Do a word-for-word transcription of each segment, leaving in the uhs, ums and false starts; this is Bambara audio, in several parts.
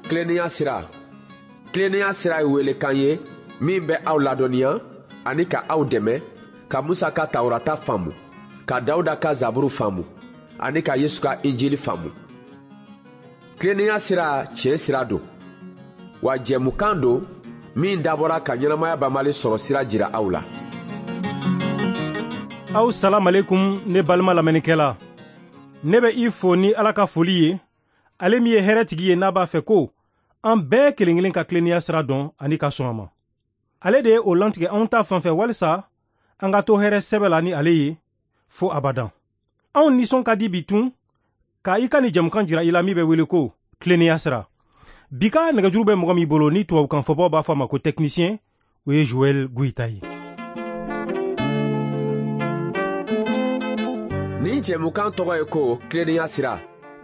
Kileniya sira. Kileniya sira ye welekan ye min bɛ aw ladɔnniya ani ka aw dɛmɛ ka Musa ka Tawurata faamu, ka Dawuda ka Zaburu faamu ani ka Yesu ka Injili faamu. Kileniya sira tiɲɛ sira don, wa jɛmukan don min dabɔra ka ɲɛnamaya banbali sɔrɔ sira jira aw la. Aw salam aleikum ne balima lamɛnnikɛla. Ne bɛ i fo ni Ala ka foli ye, ale min ye hɛrɛtigi ye n'a b'a fɛ ko an bɛɛ kelen kelen ka kileniya sira dɔn ani ka sɔn a ma. Ale de ye o lantigɛ anw ta fanfɛ walisa an ka to hɛrɛ sɛbɛ la ni ale ye fo abadan. Anw nisɔn ka di bi tun ka i ka ni jamukan jira i la min bɛ wele ko kileniya sira. Bi ka nɛgɛjuru bɛ mɔgɔ min bolo ni tubabukan fɔbɔ b'a fɔ a ma ko technicien, o ye Joel Guita ye. Nin jɛmukan tɔgɔ ye ko kileniya sira.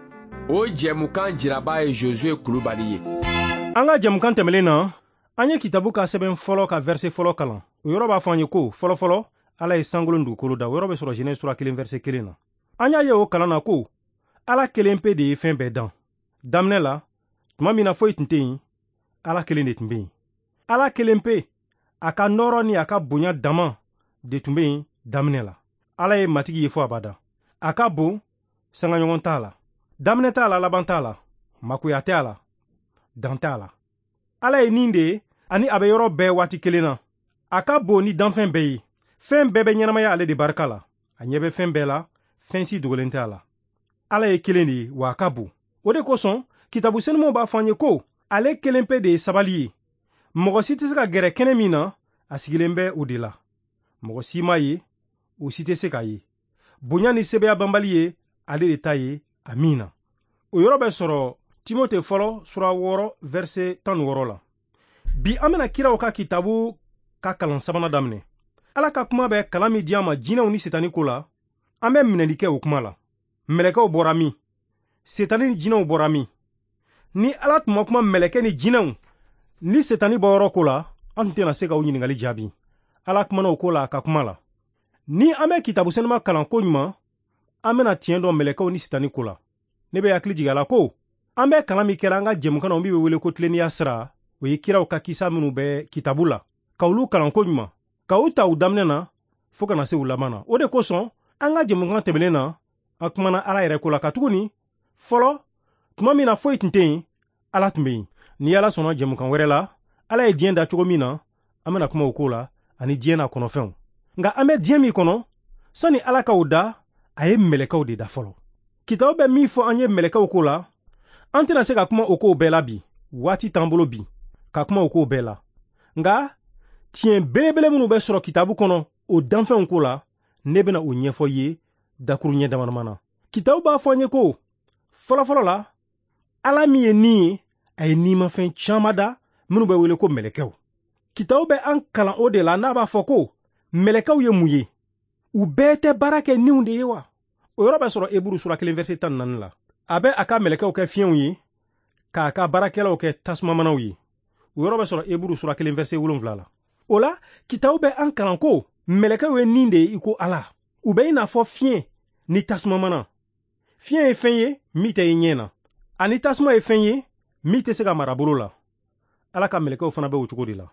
O jɛmukan jiraba ye Josue Kulubali ye. An ka jɛmukan tɛmɛlen na, an ye kitabu ka sɛbɛn fɔlɔ ka verset fɔlɔ kalan. O yɔrɔ b'a fɔ an ye ko fɔlɔfɔlɔ Ala ye sankolon dugukolo da. O yɔrɔ bɛ sɔrɔ Genèse sura kelen verset kelen na. An y'a ye o kalan na ko Ala kelen pe de ye fɛn bɛɛ dan. Daminɛ la, tuma min na foyi tun tɛ yen, Ala kelen de tun bɛ yen. Ala kelen pe, a ka nɔɔrɔ ni a ka bonya dama de tun bɛ yen daminɛ la. Ala ye matigi ye fo abada. A ka bon, sangaɲɔgɔn t'a la. Daminɛ t'a la, laban t'a la. Makoya t'a la. Dan t'a la. Ala ye nin de ye, ani a bɛ yɔrɔ bɛɛ waati kelen na. A ka bon ni danfɛn bɛɛ ye. Fɛn bɛɛ bɛ ɲɛnamaya ale de barika la. A ɲɛ bɛ fɛn bɛɛ la, fɛn si dogolen t'a la. Ala ye kelen de ye, wa a ka bon. O de kosɔn, kitabu senumanw b'a fɔ an ye ko ale kelen pe de ye sabali ye. Mɔgɔ si tɛ se ka gɛrɛ kɛnɛ min na, a sigilen bɛ o de la. Mɔgɔ si m'a ye, o si tɛ se k'a ye. Bonya ni sebeya banbali ye ale de ta ye, amina. O yɔrɔ bɛ sɔrɔ Timote fɔlɔ sura wɔɔrɔ verset tan ni wɔɔrɔ la. Bi an bɛna kiraw ka kitabu ka kalan sabanan daminɛ. Ala ka kuma bɛ kalan min di an ma jinɛw ni setani ko la, an bɛ minɛli kɛ o kuma la. Mɛlɛkɛw bɔra min? Setani ni jinɛw bɔra min? Ni Ala tun ma kuma mɛlɛkɛ ni jinɛw ni setani bɔyɔrɔ ko la, an tun tɛna se ka o ɲininkali jaabi. Ala kumana o ko la a ka kuma la. Ni an bɛ kitabu senuma kalan ko ɲuman, an bɛna tiɲɛ dɔn mɛlɛkɛw ni setani ko la. Ne bɛ hakili jigin a la ko an bɛ kalan min kɛra an ka jɛmukan na min bɛ wele ko tileniya sira, o ye kiraw ka kisa minnu bɛ kitabu la. Ka olu kalan ko ɲuman, ka u ta u daminɛ na fo kana se u laban na. O de kosɔn an ka jɛmukan tɛmɛlen na, an kumana Ala yɛrɛ ko la. Ka tuguni, fɔlɔ, tuma min na foyi tun tɛ yen, Ala tun bɛ yen. Ni Ala sɔnna jɛmukan wɛrɛ la, Ala ye diɲɛ da cogo min na, an bɛna kuma o ko la, ani diɲɛ n'a kɔnɔfɛnw. Nka an bɛ diɲɛ min kɔnɔ, sani Ala ka o da, a ye mɛlɛkɛw de da fɔlɔ. Kitabu bɛ min fɔ an ye mɛlɛkɛw ko la, an tɛna se ka kuma o kow bɛɛ la bi, waati t'an bolo bi, ka kuma o kow bɛɛ la. Nka tiɲɛ belebele minnu bɛ sɔrɔ kitabu kɔnɔ o danfɛnw ko la, ne bɛna o ɲɛfɔ ye dakuru ɲɛ damadama na. Kitabu b'a fɔ an ye ko fɔlɔfɔlɔ la, Ala min ye nin ye, a ye nimafɛn caman da minnu bɛ wele ko mɛlɛkɛw. Kitabu bɛ an kalan o de la n'a b'a fɔ ko mɛlɛkɛw ye mun ye? U bɛɛ tɛ baara kɛ niw de ye wa? O yɔrɔ bɛ sɔrɔ Eburu sura kelen verset tan ni naani la. A bɛ a ka mɛlɛkɛw kɛ fiɲɛw ye, k'a ka baarakɛlaw kɛ tasumamanaw ye. O yɔrɔ bɛ sɔrɔ Eburu sura kelen verset wolonwula la. O la, kitabu bɛ an kalan ko mɛlɛkɛw ye nin de ye i ko Ala. U bɛ i n'a fɔ fiɲɛ ni tasumamana. Fiɲɛ ye fɛn ye min tɛ i ɲɛ na, ani tasuma ye fɛn ye min tɛ se ka mara bolo la. Ala ka mɛlɛkɛw fana bɛ o cogo de la.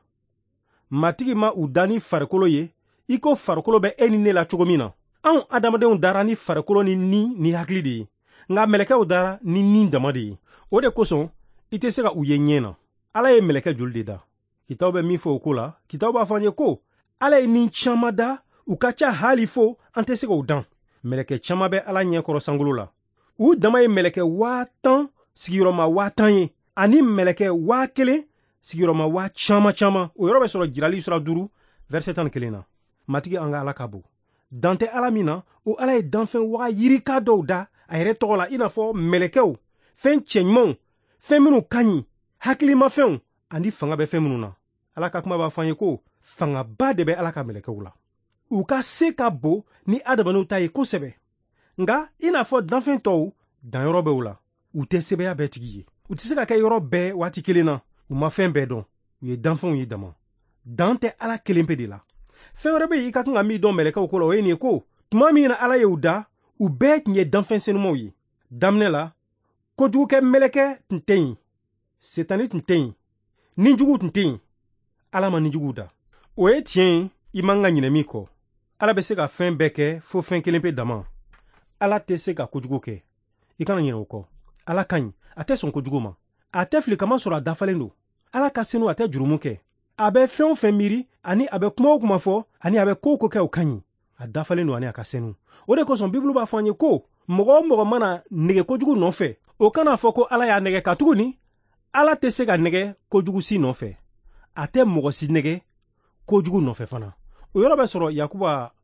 Matigi ma u da ni farikolo ye, i ko farikolo bɛ e ni ne la cogo min na. Anw adamadenw dara ni farikolo ni ni ni hakili de ye, nka mɛlɛkɛw dara ni ni dama de ye. O de kosɔn i tɛ se ka u ye ɲɛ na. Ala ye mɛlɛkɛ joli de da? Kitabu bɛ min fɔ o ko la, kitabu b'a fɔ an ye ko Ala ye nin caman da, u ka ca hali fo an tɛ se k'o dan. Mɛlɛkɛ caman bɛ Ala ɲɛkɔrɔ sankolo la. U dama ye mɛlɛkɛ waa tan sigiyɔrɔma waa tan ye, ani mɛlɛkɛ waa kelen sigiyɔrɔma waa caman caman. O yɔrɔ bɛ sɔrɔ jirali sura duuru verset tan ni kelen na. Matigi an ka Ala ka bon. Dan tɛ Ala min na, o Ala ye danfɛn waa yirika dɔw da a yɛrɛ tɔgɔ la, i n'a fɔ mɛlɛkɛw, fɛn cɛɲumanw, fɛn minnu ka ɲi, hakilimafɛnw, ani fanga bɛ fɛn minnu na. Ala ka kuma b'a fɔ an ye ko fangaba de bɛ Ala ka mɛlɛkɛw la. U ka se ka bon ni adamadenw ta ye kosɛbɛ. Nka i n'a fɔ danfɛn tɔw, danyɔrɔ bɛ u la. U tɛ sɛbɛya bɛɛ tigi ye. U tɛ se ka kɛ yɔrɔ bɛɛ waati kelen na. U ma fɛn bɛɛ dɔn. U ye danfɛnw ye dama. Dan tɛ Ala kelen pe de la. Fɛn wɛrɛ bɛ yen i ka kan ka min dɔn mɛlɛkɛw ko la, o ye nin ye ko tuma min na Ala ye u da, u bɛɛ tun ye danfɛn senumanw ye. Daminɛ la, kojugukɛ mɛlɛkɛ tun tɛ yen. setani tun tɛ yen ninjugu tun tɛ yen ala ma ninjugu da o ye tiɲɛ i man ka ɲinɛ min kɔ ala bɛ se ka fɛn bɛɛ kɛ fo fɛn kelen pe dama ala tɛ se ka kojugu kɛ i kana ɲinɛ o kɔ ala ka ɲi a tɛ sɔn kojugu ma a tɛ fili kama sɔrɔ a dafalen don ala ka senu a tɛ jurumu kɛ a bɛ fɛn o fɛn miiri ani a bɛ kuma o kuma fɔ ani a bɛ ko o ko kɛ o ka ɲi a dafalen don ani a ka senu o de kosɔn bibulu b'a fɔ an ye ko mɔgɔ o mɔgɔ mana nɛgɛ kojugu nɔfɛ o kana fɔ ko ala y'a nɛgɛ ka tuguni ala tɛ se ka nɛgɛ kojugu si nɔfɛ a tɛ mɔgɔ si nɛgɛ kojugu nɔfɛ fana o yɔrɔ bɛ sɔrɔ yakuba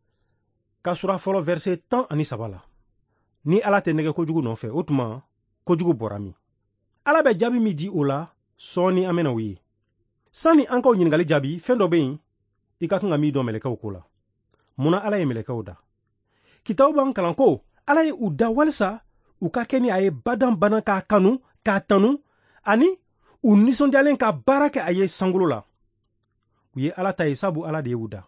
ka sura fɔlɔ verset tan ani saba la ni ala tɛ nɛgɛ kojugu nɔfɛ o tuma kojugu bɔra min ala bɛ jaabi min di o la sɔɔni an bɛna o ye sanni an k'o ɲininkali jaabi fɛn dɔ bɛ yen i ka kan ka min dɔn mɛlɛkɛw ko la munna ala ye mɛlɛkɛw da kitabu b'an kalan ko ala ye u da walisa u ka kɛ ni a ye badan bana k'a kanu k'a tanu ani u nisɔndiyalen ka baara kɛ a ye sankolo la u ye ala ta ye sabu ala de ye u da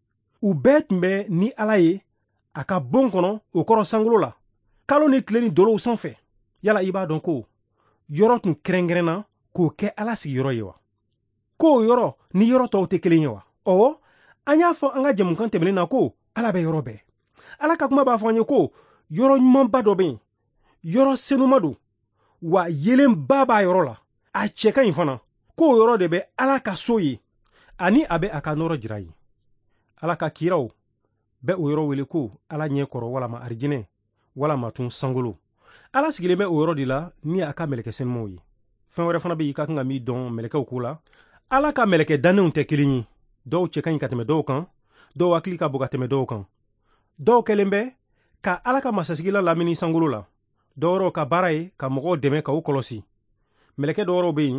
u bɛɛ tun bɛ ni ala ye a ka bon kɔnɔ o kɔrɔ sankolo la kalo ni tile ni dolow sanfɛ yala i b'a dɔn ko yɔrɔ tun kɛrɛnkɛrɛnna k'o kɛ ala sigiyɔrɔ ye wa ko o yɔrɔ ni yɔrɔ tɔw tɛ kelen ye wa ɔwɔ an y'a fɔ an ka jɛmukan tɛmɛnen na ko ala bɛ yɔrɔ bɛɛ ala ka kuma b'a fɔ an ye ko yɔrɔ ɲumanba dɔ bɛ yen yɔrɔ senuma don wa yelenba b'a yɔrɔ la a cɛ ka ɲi fana ko o yɔrɔ de bɛ ala ka so ye ani a bɛ a ka nɔrɔ jira ye ala ka kiraw bɛ o yɔrɔ wele ko ala ɲɛ kɔrɔ walama arijinɛ walama tun sankolo ala sigilen bɛ o yɔrɔ de la ni a ka mɛlɛkɛ senumanw ye fɛn wɛrɛ fana bɛ yen i ka kan ka min dɔn mɛlɛkɛw ko la ala ka mɛlɛkɛ dannenw tɛ kelen ye dɔw cɛ ka ɲi ka tɛmɛ dɔw kan dɔw hakili ka bon ka tɛmɛ dɔw kan dɔw kɛlen bɛ ka ala ka masasigila lamini sankolo la dɔw wɛrɛw ka baara ye ka mɔgɔw dɛmɛ ka u kɔlɔsi mɛlɛkɛ dɔw wɛrɛw bɛ yen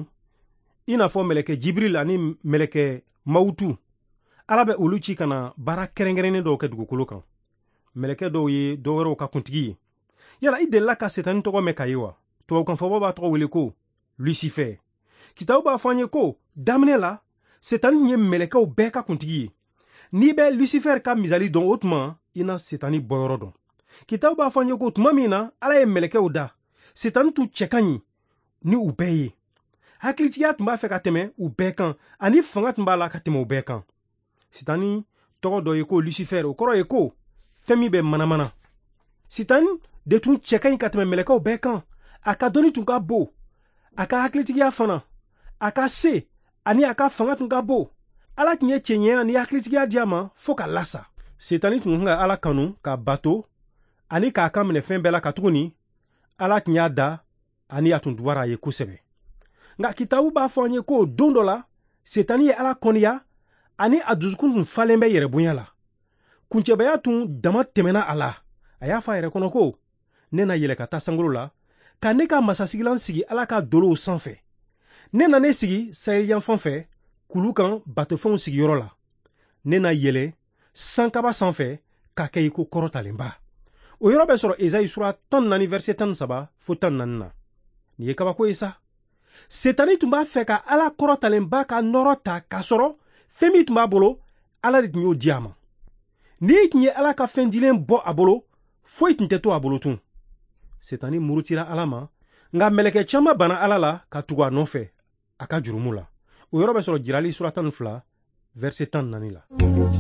i n'a fɔ mɛlɛkɛ jibril ani mɛlɛkɛ mawutu ala bɛ olu ci ka na baara kɛrɛnkɛrɛnnen dɔw kɛ dugukolo kan mɛlɛkɛ dɔw ye dɔw wɛrɛw ka kuntigi ye yala i delila ka setani tɔgɔ mɛn ka ye wa tubabukanfɔbɔ b'a tɔgɔ wele ko lucifer kitabu b'a fɔ an ye ko daminɛ la setani ye mɛlɛkɛw bɛɛ ka kuntigi ye n'i bɛ lucifer ka misali dɔn o tuma i na setani bɔyɔrɔ dɔn kitabu b'a fɔ an ye ko tuma min na ala ye mɛlɛkɛw da setani tun cɛ ka ɲi ni u bɛɛ ye hakilitigiya tun b'a fɛ ka tɛmɛ u bɛɛ kan ani fanga tun b'a la ka tɛmɛ u bɛɛ kan setani tɔgɔ dɔ ye ko lucifer o kɔrɔ ye ko fɛn min bɛ manamana setani de tun cɛ ka ɲi ka tɛmɛ mɛlɛkɛw bɛɛ kan a ka dɔnni tun ka bon a ka hakilitigiya fana a ka se ani a ka fanga tun ka bon ala tun ye cɛɲɛya ni hakilitigiya di a ma fɔɔ ka lasa setani tun kan ka ala kanu k'a bato ani k'a kan minɛ fɛn bɛɛ la ka tuguni ala tun y'a da ani a tun dubara a ye kosɛbɛ nka kitabu b'a fɔ an ye ko don dɔ la setani ye ala kɔniya ani a dusukun tun falen bɛ yɛrɛbonya la kuncɛbaya tun dama tɛmɛna a la a y'a fɔ a yɛrɛ kɔnɔ ko ne na yɛlɛ ka taa sankolo la ka ne ka masasigilan sigi ala ka dolow sanfɛ ne na ne sigi sayiriyanfan fɛ kulu kan batofɛnw sigiyɔrɔ la ne na yɛlɛ sankaba sanfɛ ka kɛ i ko kɔrɔtalenba o yɔrɔ bɛ sɔrɔ ezayi sura tan naani verset tan saba fo tan naani na nin ye kabako ye sa setani tun b'a fɛ ka ala kɔrɔtalenba ka nɔrɔ ta k'a sɔrɔ fɛn min tun b'a bolo ala de tun y'o di a ma n'i tun ye ala ka fɛn dilen bɔ a bolo foyi tun tɛ to a bolo tun setani murutira ala ma nka mɛlɛkɛ caman banna ala la ka tugu a nɔfɛ a ka jurumu la o yɔrɔ bɛ sɔrɔ jirali sura tan ni fila verset tan naani la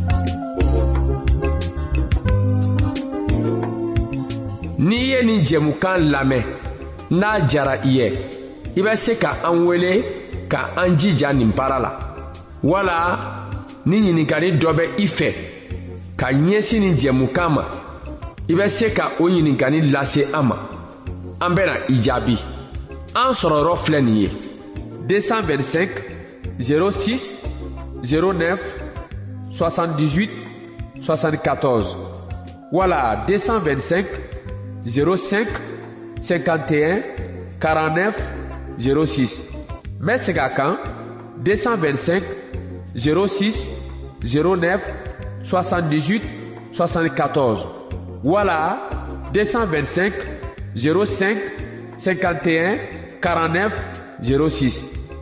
n'i ye nin jɛmukan lamɛn n'a jara i ye i bɛ se ka an wele ka an jija nin baara la wala ni ɲininkali dɔ bɛ i fɛ ka ɲɛsin nin jɛmukan ma i bɛ se ka o ɲininkali lase an ma an bɛna i jaabi an sɔrɔyɔrɔ filɛ nin ye deux cent vingt-cinq zéro six zéro neuf soixante-dix-huit soixante-quatorze wala deux cent vingt-cinq zéro cinq cinquante et un quarante-neuf zéro six n bɛ segin a kan deux cent vingt-cinq zéro six zéro neuf soixante-dix-huit soixante-quatorze wala deux cent vingt-cinq zéro cinq cinquante et un quarante-neuf zéro six.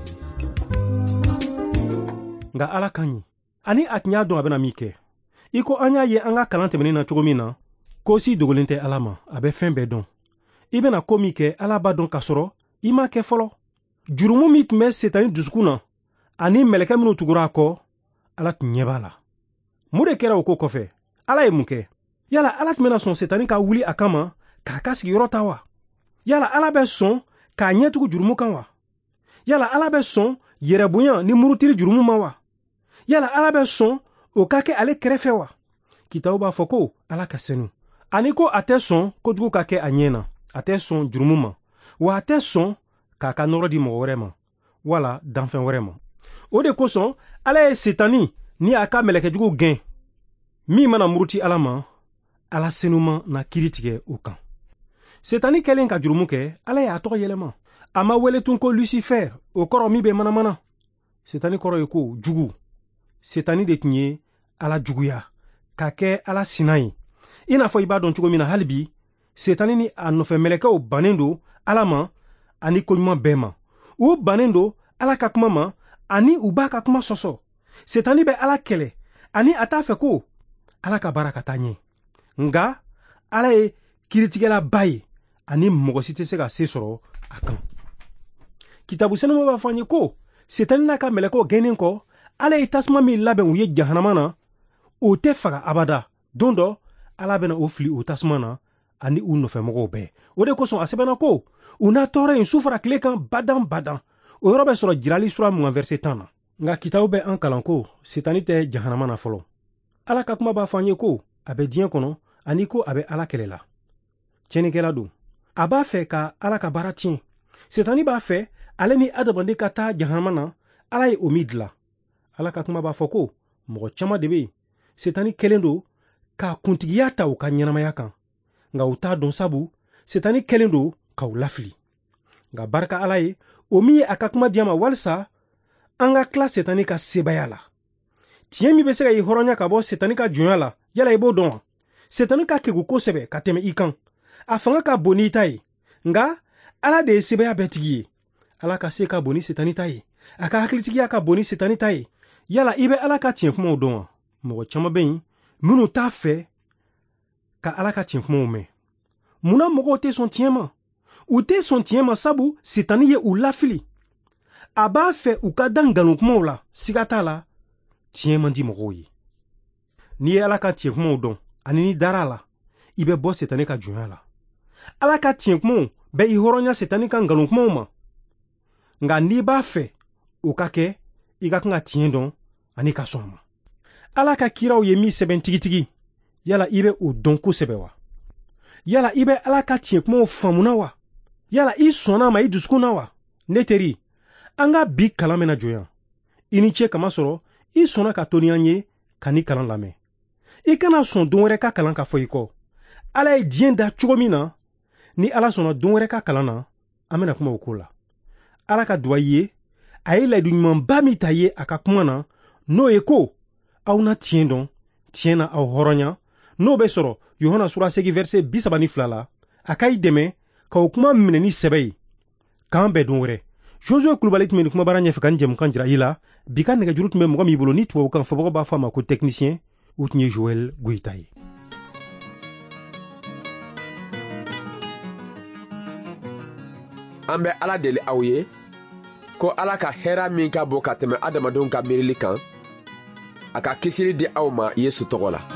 Nga ala ka ɲi ani a tun y'a dɔn a bɛna min kɛ i ko an y'a ye an ka kalan tɛmɛnen na cogo min na ko si dogolen tɛ ala ma a bɛ fɛn bɛɛ dɔn i bɛna ko min kɛ ala b'a dɔn k'a sɔrɔ i m'a kɛ fɔlɔ jurumu min tun bɛ Setani dusukun na ani mɛlɛkɛ minnu tugura a kɔ Ala tun ɲɛ b'a la. Mun de kɛra o ko kɔfɛ? Ala ye mun kɛ? Yala Ala tun bɛna sɔn Setani ka wuli a kama k'a ka sigiyɔrɔ ta wa? Yala Ala bɛ sɔn k'a ɲɛtugu jurumu kan wa? Yala Ala bɛ sɔn yɛrɛbonya ni murutili jurumu ma wa? Yala Ala bɛ sɔn o ka kɛ ale kɛrɛfɛ wa? Kitabu b'a fɔ ko Ala ka senu. Ani ko a tɛ sɔn kojugu ka kɛ a ɲɛ na. A tɛ sɔn jurumu ma. Wa a tɛ sɔn k'a ka nɔrɔ di mɔgɔ wɛrɛ ma. Wala danfɛn wɛrɛ ma. O de kosɔn Ala ye Setani ni a ka mɛlɛkɛjugu gɛn. Min mana muruti Ala ma, Ala senuma na kiri tigɛ o kan. Setani kɛlen ka jurumu kɛ, Ala y'a tɔgɔ yɛlɛma. A ma wele tun ko Lucifer, o kɔrɔ min bɛ manamana. Setani kɔrɔ ye ko jugu. Setani de tun ye Ala juguya, ka kɛ Ala sina ye. I n'a fɔ i b'a dɔn cogo min na hali bi, Setani ni a nɔfɛ mɛlɛkɛw bannen don Ala ma ani koɲuman bɛɛ ma. U bannen don Ala ka kuma ma ani u b'a ka kuma sɔsɔ. Setani bɛ Ala kɛlɛ ani a t'a fɛ ko Ala ka baara ka taa ɲɛ. Nga Ala ye kiritigɛlaba ye ani mɔgɔ si tɛ se ka se sɔrɔ a kan. Kitabu sɛnɛma b'a fɔ an ye ko Setani n'a ka mɛlɛkɛw gɛnnen kɔ, Ala ye tasuma min labɛn u ye jahanama na, o tɛ faga abada. Don dɔ Ala bɛna o fili o tasuma na ani u nɔfɛmɔgɔw bɛɛ. O de kosɔn a sɛbɛnna ko u n'a tɔɔrɔ in su fara tile kan badan badan. O yɔrɔ bɛ sɔrɔ jirali sura mugan verset tan na. Nka kitabu bɛ an kalan ko Setani tɛ jahanama na fɔlɔ. Ala ka kuma b'a fɔ an ye ko a bɛ diɲɛ kɔnɔ ani ko a bɛ Ala kɛlɛ la. Tiɲɛnikɛla don. A b'a fɛ ka Ala ka baara tiɲɛ. Setani b'a fɛ ale ni adamaden ka taa jahanama na. Ala ye o min dilan. Ala ka kuma b'a fɔ ko mɔgɔ caman de bɛ yen. Setani kɛlen don ka kuntigiya ta u ka ɲɛnamaya kan. Nka u t'a dɔn sabu Setani kɛlen don k'u lafili. Nka barika Ala ye o min ye a ka kuma di an ma walisa an ka tila Setani ka sebaya la. Tiɲɛ min bɛ se ka i hɔrɔnya ka bɔ Setani ka jɔnya la, yala i b'o dɔn wa? Setani ka kegu kosɛbɛ ka tɛmɛ i kan. A fanga ka bon n'i ta ye. Nka Ala de ye sebaya bɛɛ tigi ye. Ala ka se ka bon ni Setani ta ye. A ka hakilitigiya ka bon ni Setani ta ye. Yala i bɛ Ala ka tiɲɛ kumaw dɔn wa? Mɔgɔ caman bɛ yen minnu t'a fɛ ka Ala ka tiɲɛ kumaw mɛn. Munna mɔgɔw tɛ sɔn tiɲɛ ma? U tɛ sɔn tiɲɛ ma sabu Setani ye u lafili. A b'a fɛ u ka da ngalon kumaw la, siga t'a la, tiɲɛ man di mɔgɔw ye. N'i ye Ala ka tiɲɛ kumaw dɔn ani n'i dara a la, i bɛ bɔ Setani ka jɔnya la. Ala ka tiɲɛ kumaw bɛ i hɔrɔnya Setani ka ngalon kumaw ma. Nka n'i b'a fɛ o ka kɛ, i ka kan ka tiɲɛ dɔn ani ka sɔn a ma. Ala ka kiraw ye min sɛbɛn tigitigi, yala i bɛ o dɔn kosɛbɛ wa? Yala i bɛ Ala ka tiɲɛ kumaw faamuna wa? Yala i sɔnna ma i dusukun na wa? Ne teri, an ka bi kalan mɛna jɔnya. I ni ce kama sɔrɔ, i sɔnna ka to ni an ye ka ni kalan lamɛn. I kana sɔn don wɛrɛ ka kalan ka fɔ i kɔ. Ala ye diɲɛ da cogo min na, ni Ala sɔnna don wɛrɛ ka kalan na, an bɛna kuma o ko la. Ala ka duwayi ye, a ye layidu ɲumanba min ta ye a ka kuma na, n'o ye ko aw na tiɲɛ dɔn, tiɲɛ na aw hɔrɔnya, n'o bɛ sɔrɔ Yohana sura segin verset bi saba ni fila la, a ka i dɛmɛ ka o kuma minɛ ni sɛbɛ ye. K'an bɛɛ don wɛrɛ. Josué Kulubali tun bɛ nin kumabara ɲɛfɛ ka nin jɛmukan jira i la. Bi ka nɛgɛjuru tun bɛ mɔgɔ min bolo ni tubabukan fɔbagaw b'a fɔ a ma ko technicien, o tun ye Joël Goyita ye. An bɛ Ala deli aw ye ko Ala ka hɛra min ka bon ka tɛmɛ adamadenw ka miirili kan, a ka kisili di aw ma Yesu tɔgɔ la.